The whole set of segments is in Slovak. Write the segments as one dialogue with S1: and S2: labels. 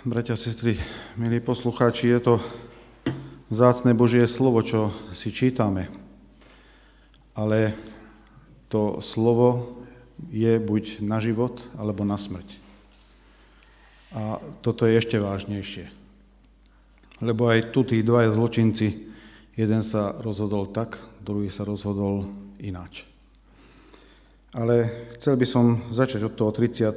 S1: Bratia, sestry, milí poslucháči, je to vzácne Božie slovo, čo si čítame. Ale to slovo je buď na život, alebo na smrť. A toto je ešte vážnejšie. Lebo aj tu tí dvaja zločinci, jeden sa rozhodol tak, druhý sa rozhodol ináč. Ale chcel by som začať od toho 36.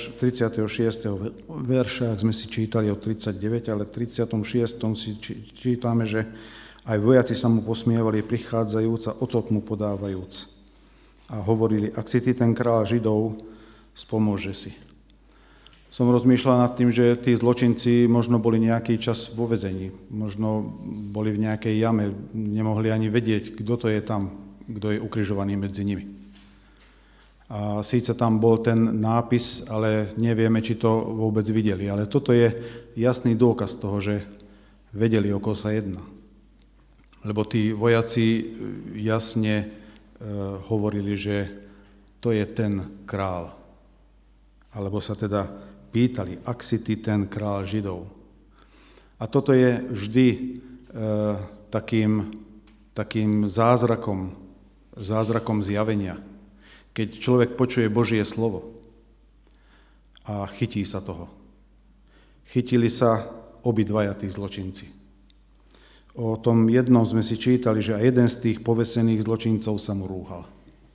S1: verša, ak sme si čítali od 39, ale v 36. si čítame, že aj vojaci sa mu posmievali prichádzajúc a ocot mu podávajúc. A hovorili, ak si ty ten kráľ Židov, spomôže si. Som rozmýšľal nad tým, že tí zločinci možno boli nejaký čas vo väzení, možno boli v nejakej jame, nemohli ani vedieť, kto to je tam, kto je ukrižovaný medzi nimi. A síce tam bol ten nápis, ale nevieme, či to vôbec videli. Ale toto je jasný dôkaz toho, že vedeli, o koho sa jedná. Lebo tí vojaci jasne hovorili, že to je ten král. Alebo sa teda pýtali, ak si ty ten král Židov. A toto je vždy takým zázrakom zjavenia. Keď človek počuje Božie slovo a chytí sa toho. Chytili sa obidvaja tí zločinci. O tom jednom sme si čítali, že aj jeden z tých povesených zločincov sa mu rúhal.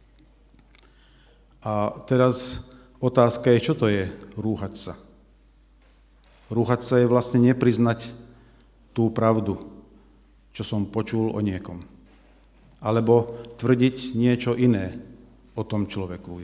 S1: A teraz otázka je, čo to je rúhať sa? Rúhať sa je vlastne nepriznať tú pravdu, čo som počul o niekom. Alebo tvrdiť niečo iné o tom človeku.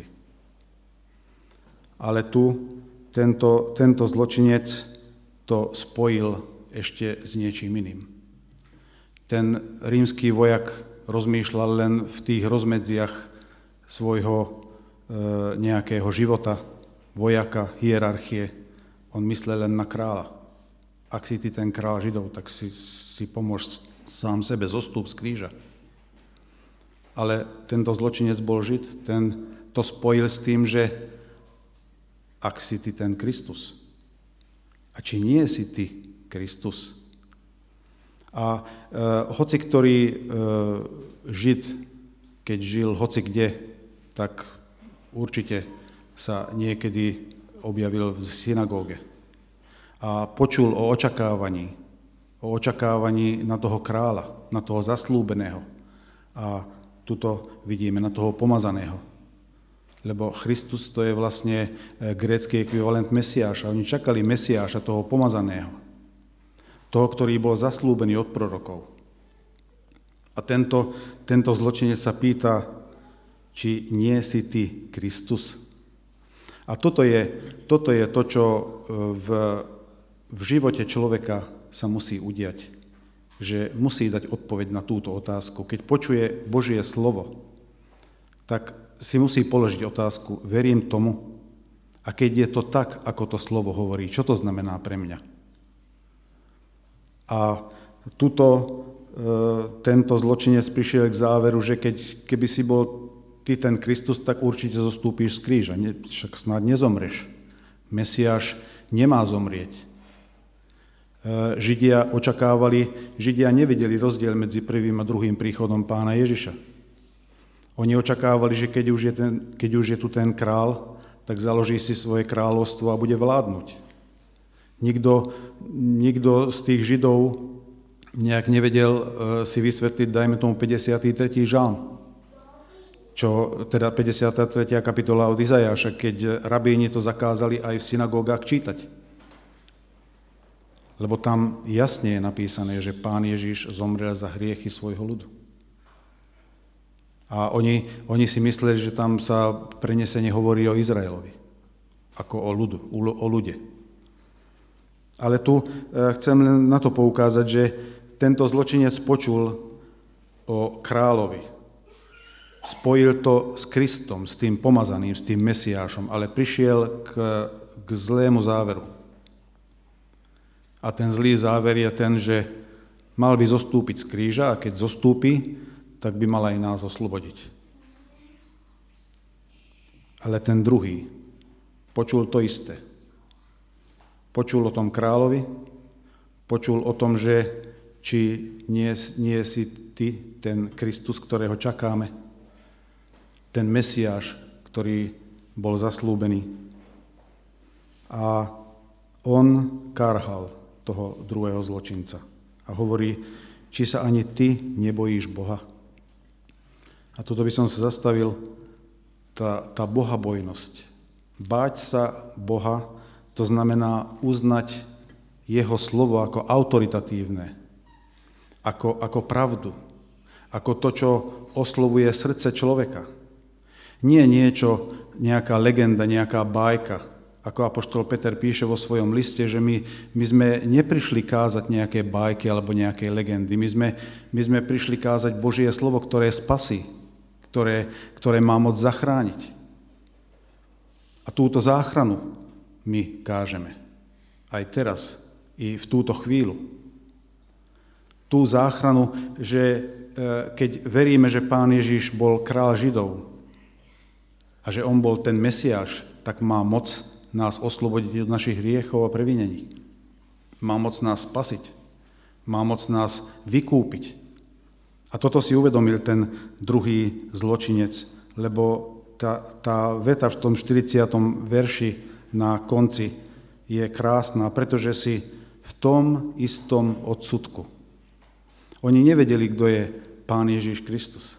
S1: Ale tu tento zločinec to spojil ešte s niečím iným. Ten rímsky vojak rozmýšľal len v tých rozmedziach svojho nejakého života, vojaka, hierarchie. On myslel len na kráľa. Ak si ty ten kráľ Židov, tak si pomôž sám sebe, zostúp z kríža. Ale tento zločinec bol Žid, ten to spojil s tým, že ak si ty ten Kristus. A či nie si ty Kristus? A hoci ktorý Žid, keď žil hoci kde, tak určite sa niekedy objavil v synagóge. A počul o očakávaní na toho kráľa, na toho zaslúbeného. A tuto vidíme na toho pomazaného. Lebo Kristus to je vlastne grécky ekvivalent Mesiáša. Oni čakali Mesiáša, toho pomazaného. Toho, ktorý bol zaslúbený od prorokov. A tento zločinec sa pýta, či nie si ty Kristus. A toto je to, čo v živote človeka sa musí udiať. Že musí dať odpoveď na túto otázku. Keď počuje Božie slovo, tak si musí položiť otázku, verím tomu? A keď je to tak, ako to slovo hovorí, čo to znamená pre mňa? A tento zločinec prišiel k záveru, že keby si bol ty ten Kristus, tak určite zostúpíš z kríža, však snáď nezomreš. Mesiáš nemá zomrieť. Židia nevideli rozdiel medzi prvým a druhým príchodom Pána Ježiša. Oni očakávali, že keď už je tu ten král, tak založí si svoje kráľovstvo a bude vládnuť. Nikto z tých Židov nejak nevedel si vysvetliť, dajme tomu 53. žalm, čo teda 53. kapitola od Izajáša, keď rabíni to zakázali aj v synagógach čítať. Lebo tam jasne je napísané, že Pán Ježiš zomrel za hriechy svojho ľudu. A oni si mysleli, že tam sa prenesene hovorí o Izraelovi, ako o ľude. Ale tu chcem len na to poukázať, že tento zločinec počul o kráľovi. Spojil to s Kristom, s tým pomazaným, s tým Mesiášom, ale prišiel k zlému záveru. A ten zlý záver je ten, že mal by zostúpiť z kríža a keď zostúpi, tak by mal aj nás oslobodiť. Ale ten druhý počul to isté. Počul o tom kráľovi, počul o tom, že či nie si ty ten Kristus, ktorého čakáme, ten Mesiáš, ktorý bol zaslúbený. A on karhal toho druhého zločinca a hovorí, či sa ani ty nebojíš Boha. A toto by som sa zastavil, tá bohabojnosť. Báť sa Boha, to znamená uznať jeho slovo ako autoritatívne, ako pravdu, ako to, čo oslovuje srdce človeka. Nie niečo, nejaká legenda, nejaká bajka, ako apoštol Peter píše vo svojom liste, že my sme neprišli kázať nejaké bajky alebo nejaké legendy. My sme prišli kázať Božie slovo, ktoré spasí, ktoré má moc zachrániť. A túto záchranu my kážeme. Aj teraz, i v túto chvíľu. Tú záchranu, že keď veríme, že Pán Ježiš bol kráľ Židov a že on bol ten Mesiáš, tak má moc nás oslobodiť od našich hriechov a previnení. Má moc nás spasiť. Má moc nás vykúpiť. A toto si uvedomil ten druhý zločinec, lebo tá veta v tom 40. verši na konci je krásna, pretože si v tom istom odsudku. Oni nevedeli, kto je Pán Ježiš Kristus.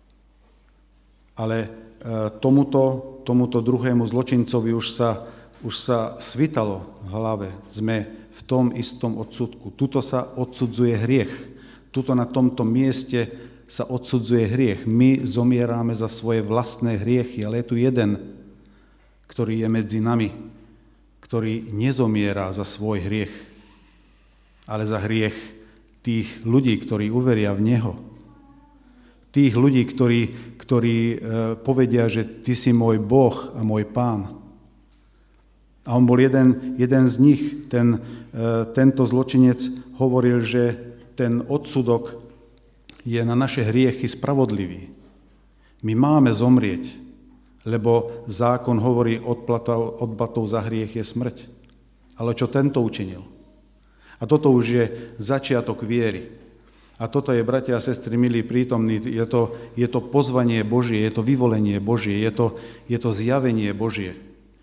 S1: Ale tomuto druhému zločincovi už sa svitalo v hlave. Sme v tom istom odsudku. Tuto sa odsudzuje hriech. Tuto na tomto mieste sa odsudzuje hriech. My zomieráme za svoje vlastné hriechy, ale je tu jeden, ktorý je medzi nami, ktorý nezomiera za svoj hriech, ale za hriech tých ľudí, ktorí uveria v Neho. Tých ľudí, ktorí povedia, že Ty si môj Boh a môj Pán. A on bol jeden z nich. Tento zločinec hovoril, že ten odsudok je na naše hriechy spravodlivý. My máme zomrieť, lebo zákon hovorí, odplatou za hriech je smrť. Ale čo tento učinil? A toto už je začiatok viery. A toto je, bratia a sestry, milí prítomní, je to pozvanie Božie, je to vyvolenie Božie, je to zjavenie Božie.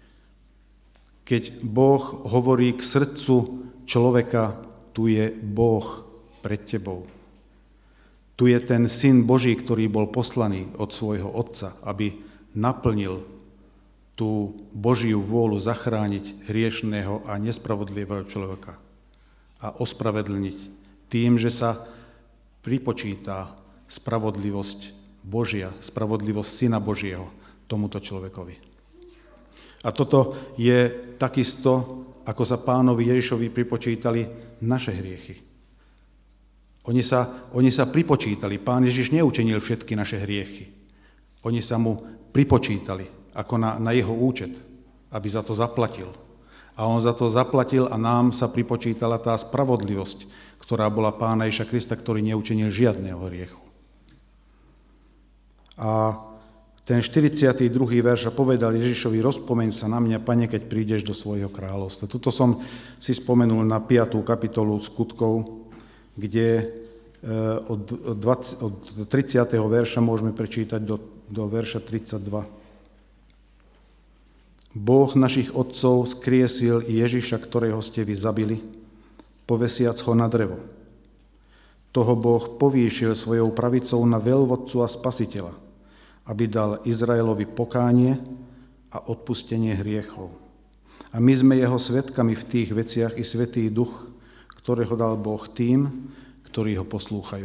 S1: Keď Boh hovorí k srdcu človeka, tu je Boh pred tebou. Tu je ten Syn Boží, ktorý bol poslaný od svojho Otca, aby naplnil tú Božiu vôľu zachrániť hriešného a nespravodlivého človeka a ospravedlniť tým, že sa pripočíta spravodlivosť Božia, spravodlivosť Syna Božieho tomuto človekovi. A toto je takisto, ako sa Pánovi Ježišovi pripočítali naše hriechy. Oni sa pripočítali. Pán Ježiš neučinil všetky naše hriechy. Oni sa mu pripočítali ako na jeho účet, aby za to zaplatil. A on za to zaplatil a nám sa pripočítala tá spravodlivosť, ktorá bola Pána Ježiša Krista, ktorý neučinil žiadneho hriechu. A ten 42. verš povedal Ježišovi, rozpomeň sa na mňa, Pane, keď prídeš do svojho kráľovstva. Tuto som si spomenul na 5. kapitolu Skutkov, kde od 30. verša môžeme prečítať do verša 32. Boh našich otcov skriesil Ježiša, ktorého ste vy zabili, povesiac ho na drevo. Toho Boh povýšil svojou pravicou na veľvodcu a spasiteľa, aby dal Izraelovi pokánie a odpustenie hriechov. A my sme jeho svedkami v tých veciach i Svätý Duch, ktorého dal Boh tým, ktorí ho poslúchajú.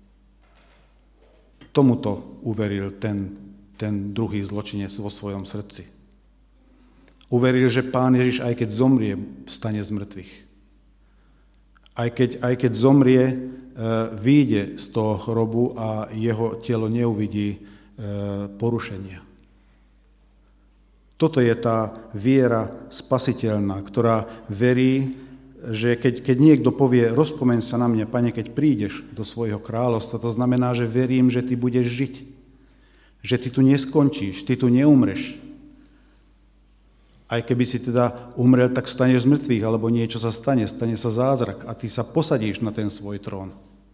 S1: Tomuto uveril ten druhý zločinec vo svojom srdci. Uveril, že Pán Ježiš, aj keď zomrie, vstane z mŕtvych. Aj keď zomrie, vyjde z toho hrobu a jeho telo neuvidí porušenia. Toto je tá viera spasiteľná, ktorá verí, že keď niekto povie, rozpomeň sa na mňa, Pane, keď prídeš do svojho kráľovstva, to znamená, že verím, že ty budeš žiť. Že ty tu neskončíš, ty tu neumreš. Aj keby si teda umrel, tak staneš z mŕtvych, alebo niečo sa stane sa zázrak a ty sa posadíš na ten svoj trón.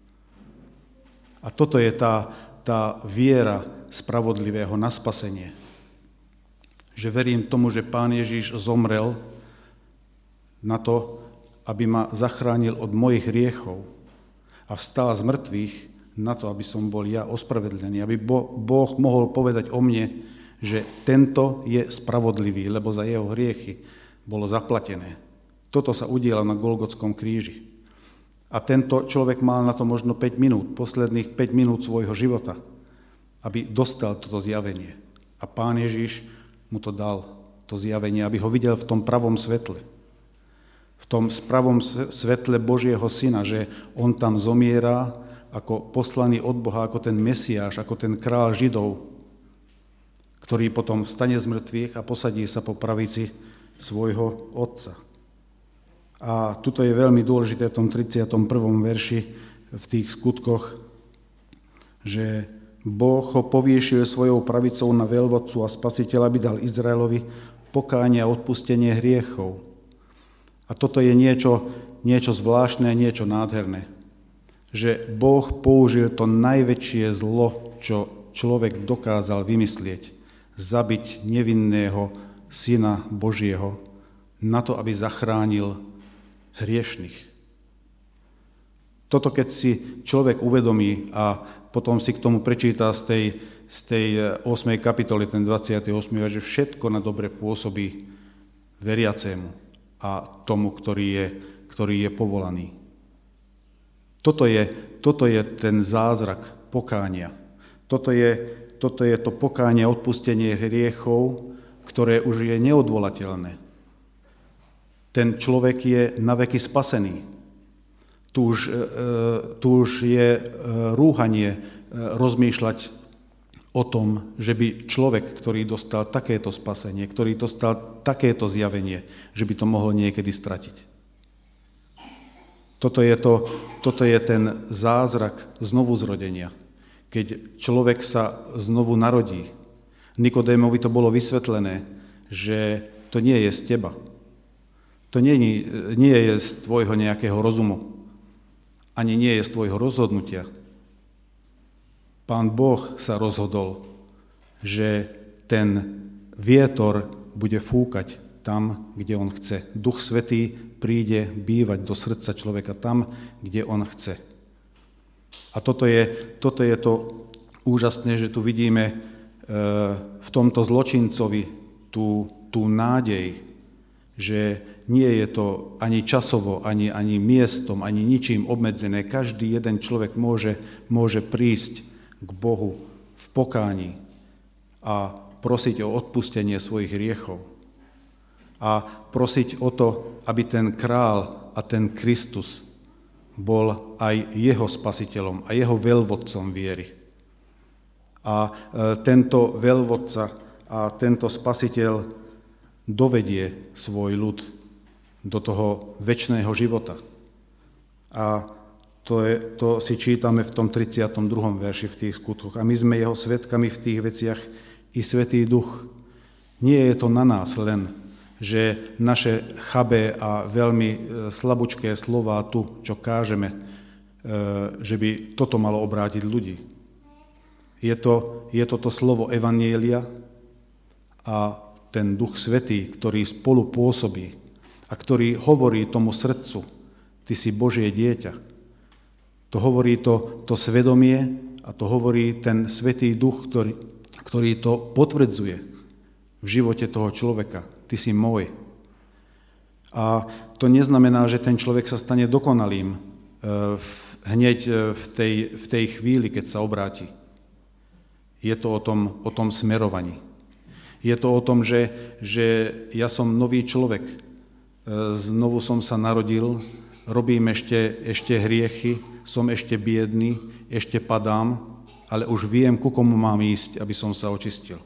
S1: A toto je tá viera spravodlivého na spasenie. Že verím tomu, že Pán Ježiš zomrel na to, aby ma zachránil od mojich hriechov a vstal z mŕtvych na to, aby som bol ja ospravedlený, aby Boh mohol povedať o mne, že tento je spravodlivý, lebo za jeho hriechy bolo zaplatené. Toto sa udialo na Golgotskom kríži. A tento človek mal na to možno 5 minút, posledných 5 minút svojho života, aby dostal toto zjavenie. A Pán Ježiš mu to dal, to zjavenie, aby ho videl v tom pravom svetle. V tom pravom svetle Božieho Syna, že on tam zomiera ako poslaný od Boha, ako ten Mesiáš, ako ten kráľ Židov, ktorý potom vstane z mŕtvych a posadí sa po pravici svojho Otca. A tuto je veľmi dôležité v tom 31. verši v tých skutkoch, že Boh ho poviešil svojou pravicou na veľvodcu a spasiteľa, aby dal Izraelovi pokánie a odpustenie hriechov. A toto je niečo zvláštne, niečo nádherné. Že Boh použil to najväčšie zlo, čo človek dokázal vymyslieť. Zabiť nevinného Syna Božieho na to, aby zachránil hriešnych. Toto, keď si človek uvedomí a potom si k tomu prečíta z tej 8. kapitoly, ten 28. verš, že všetko na dobre pôsobí veriacému a tomu, ktorý je povolaný. Toto je ten zázrak pokánia. Toto je to pokánie a odpustenie hriechov, ktoré už je neodvolateľné. Ten človek je naveky spasený. Tu už je rúhanie rozmýšľať o tom, že by človek, ktorý dostal takéto spasenie, ktorý dostal takéto zjavenie, že by to mohol niekedy stratiť. Toto je ten zázrak znovuzrodenia. Keď človek sa znovu narodí, Nikodémovi to bolo vysvetlené, že to nie je z teba. To nie je z tvojho nejakého rozumu. Ani nie je z tvojho rozhodnutia. Pán Boh sa rozhodol, že ten vietor bude fúkať tam, kde on chce. Duch Svätý príde bývať do srdca človeka tam, kde on chce. A toto je to úžasné, že tu vidíme v tomto zločincovi tú nádej, že nie je to ani časovo, ani miestom, ani ničím obmedzené. Každý jeden človek môže prísť k Bohu v pokáni a prosiť o odpustenie svojich hriechov. A prosiť o to, aby ten král a ten Kristus bol aj jeho spasiteľom a jeho veľvodcom viery. A tento veľvodca a tento spasiteľ dovedie svoj ľud do toho večného života. A to si čítame v tom 32. verši v tých skutkoch. A my sme jeho svedkami v tých veciach i Svätý Duch. Nie je to na nás len, že naše chabé a veľmi slabúčké slová tu, čo kážeme, že by toto malo obrátiť ľudí. Je to slovo evanjelia a ten Duch Svätý, ktorý spolu pôsobí a ktorý hovorí tomu srdcu, ty si Božie dieťa. To hovorí to svedomie a to hovorí ten Svätý Duch, ktorý to potvrdzuje v živote toho človeka. Ty si môj. A to neznamená, že ten človek sa stane dokonalým hneď v tej chvíli, keď sa obráti. Je to o tom smerovaní. Je to o tom, že ja som nový človek. Znovu som sa narodil, robím ešte hriechy, som ešte biedný, ešte padám, ale už viem, ku komu mám ísť, aby som sa očistil.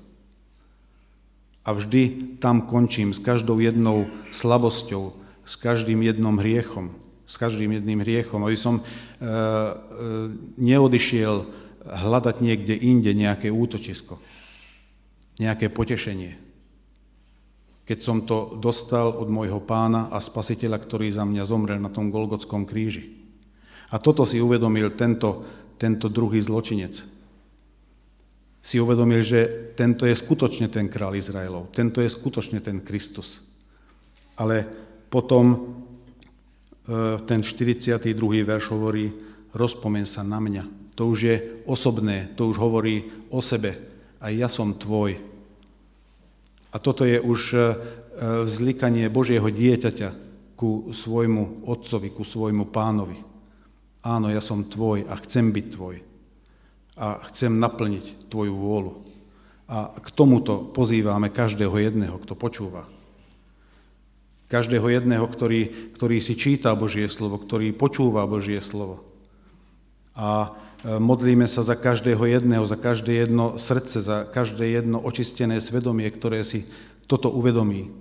S1: A vždy tam končím s každou jednou slabosťou, s každým jedným hriechom, aby som neodišiel hľadať niekde inde nejaké útočisko, nejaké potešenie. keď som to dostal od môjho Pána a Spasiteľa, ktorý za mňa zomrel na tom Golgotskom kríži. A toto si uvedomil tento druhý zločinec. Si uvedomil, že tento je skutočne ten kráľ Izraelov, tento je skutočne ten Kristus. Ale potom ten 42. verš hovorí, rozpomeň sa na mňa. To už je osobné, to už hovorí o sebe. A ja som tvoj. A toto je už vzlikanie Božieho dieťaťa ku svojmu otcovi, ku svojmu pánovi. Áno, ja som tvoj a chcem byť tvoj. A chcem naplniť tvoju vôľu. A k tomuto pozývame každého jedného, kto počúva. Každého jedného, ktorý si číta Božie slovo, ktorý počúva Božie slovo. A modlíme sa za každého jedného, za každé jedno srdce, za každé jedno očistené svedomie, ktoré si toto uvedomí,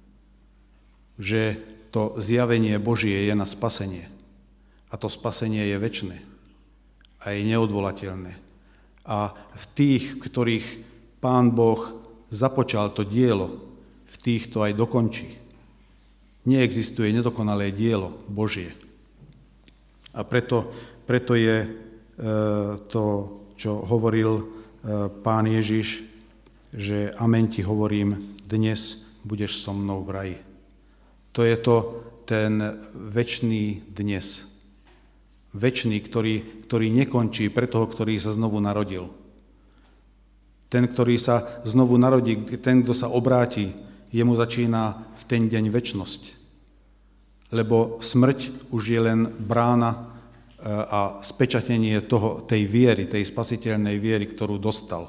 S1: že to zjavenie Božie je na spasenie. A to spasenie je večné a je neodvolateľné. A v tých, ktorých Pán Boh započal to dielo, v tých to aj dokončí. Neexistuje nedokonalé dielo Božie. A preto je to, čo hovoril Pán Ježiš, že amen ti hovorím, dnes budeš so mnou v raji. To je to ten večný dnes. Večný, ktorý nekončí pre toho, ktorý sa znovu narodil. Ten, ktorý sa znovu narodí, ten, kto sa obráti, jemu začína v ten deň večnosť. Lebo smrť už je len brána a spečatenie tej viery, tej spasiteľnej viery, ktorú dostal.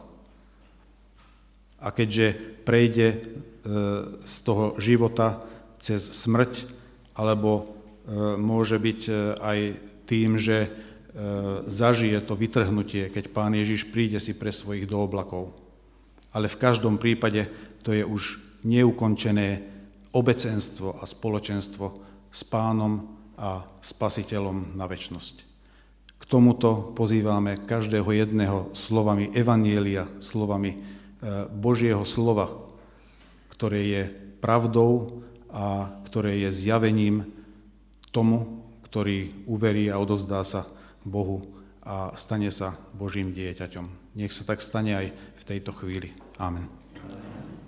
S1: A keďže prejde z toho života cez smrť, alebo môže byť aj tým, že zažije to vytrhnutie, keď Pán Ježiš príde si pre svojich do oblakov. Ale v každom prípade to je už neukončené obecenstvo a spoločenstvo s Pánom a Spasiteľom na večnosť. K tomuto pozývame každého jedného slovami Evanjelia, slovami Božieho slova, ktoré je pravdou a ktoré je zjavením tomu, ktorý uverí a odovzdá sa Bohu a stane sa Božím dieťaťom. Nech sa tak stane aj v tejto chvíli. Amen.